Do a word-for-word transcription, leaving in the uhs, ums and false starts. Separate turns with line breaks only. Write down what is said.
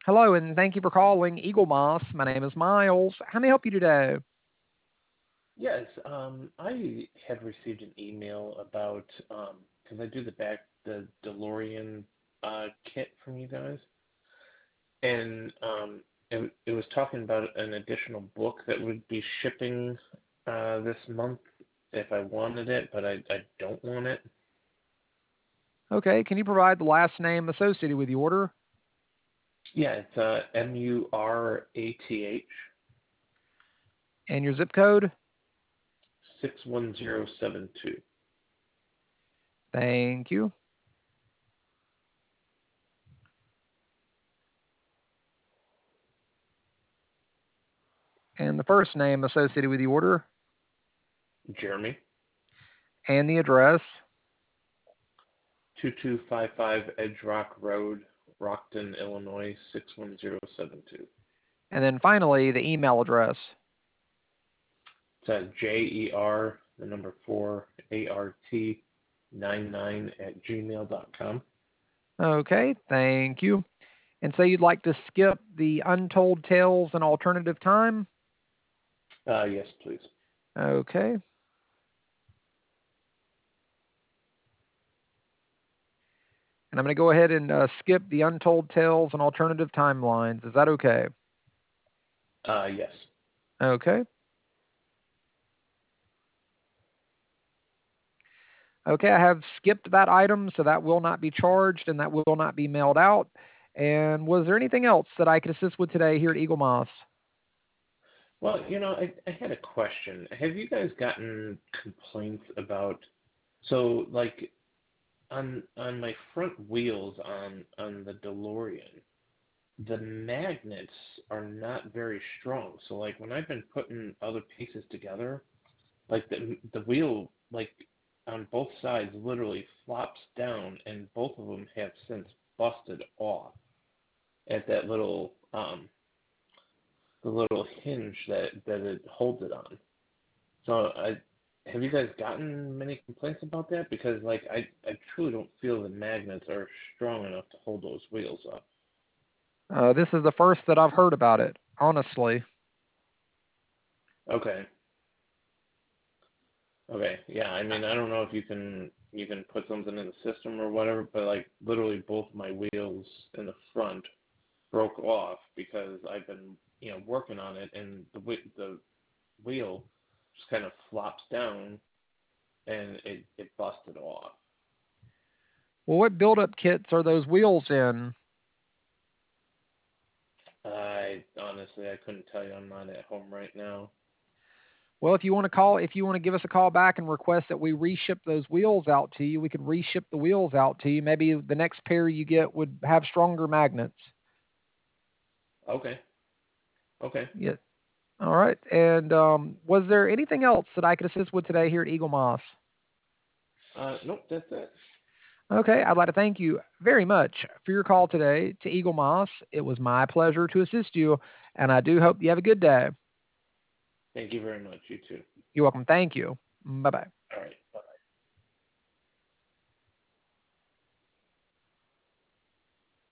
Hello, and thank you for calling Eagle Moss. My name is Miles. How may I help you today?
Yes, um, I had received an email about um, because I do the back the DeLorean uh, kit from you guys, and um, it it was talking about an additional book that would be shipping uh, this month if I wanted it, but I I don't want it.
Okay, can you provide the last name associated with the order
Yeah, it's uh, M U R A T H
and your zip code?
six one zero seven two.
Thank you. And the first name associated with the order
Jeremy,
and the address.
two two five five Edge Rock Road, Rockton, Illinois six one zero seven two.
And then finally, the email address.
It's at J E R, the number four, A R T nine nine at gmail dot com.
Okay, thank you. And say you'd like to skip the Untold Tales and Alternative Time?
Uh, yes, please.
Okay. And I'm going to go ahead and uh, skip the Untold Tales and Alternative Timelines. Is that okay?
Uh, yes.
Okay. Okay, I have skipped that item, so that will not be charged and that will not be mailed out. And was there anything else that I could assist with today here at Eagle Moss?
Well, you know, I, I had a question. Have you guys gotten complaints about, so like on on my front wheels on on the DeLorean, the magnets are not very strong. So like when I've been putting other pieces together, like the the wheel like on both sides literally flops down, and both of them have since busted off at that little um the little hinge that that it holds it on. So I have you guys gotten many complaints about that? Because like I I truly don't feel the magnets are strong enough to hold those wheels up.
Uh, this is the first that I've heard about it, honestly.
Okay. Okay. Yeah, I mean I don't know if you can you can put something in the system or whatever, but like literally both my wheels in the front broke off because I've been, you know, working on it, and the the wheel just kind of flops down, and it it busted off.
Well, what build-up kits are those wheels in?
I honestly I couldn't tell you. I'm not at home right now.
Well, if you want to call, if you want to give us a call back and request that we reship those wheels out to you, we could reship the wheels out to you. Maybe the next pair you get would have stronger magnets.
Okay. Okay.
Yeah. All right. And um, was there anything else that I could assist with today here at Eagle Moss?
Uh, nope, that's it.
Okay, I'd like to thank you very much for your call today to Eagle Moss. It was my pleasure to assist you, and I do hope you have a good day.
Thank you very much. You too.
You're welcome. Thank you. Bye bye.
All right. Bye.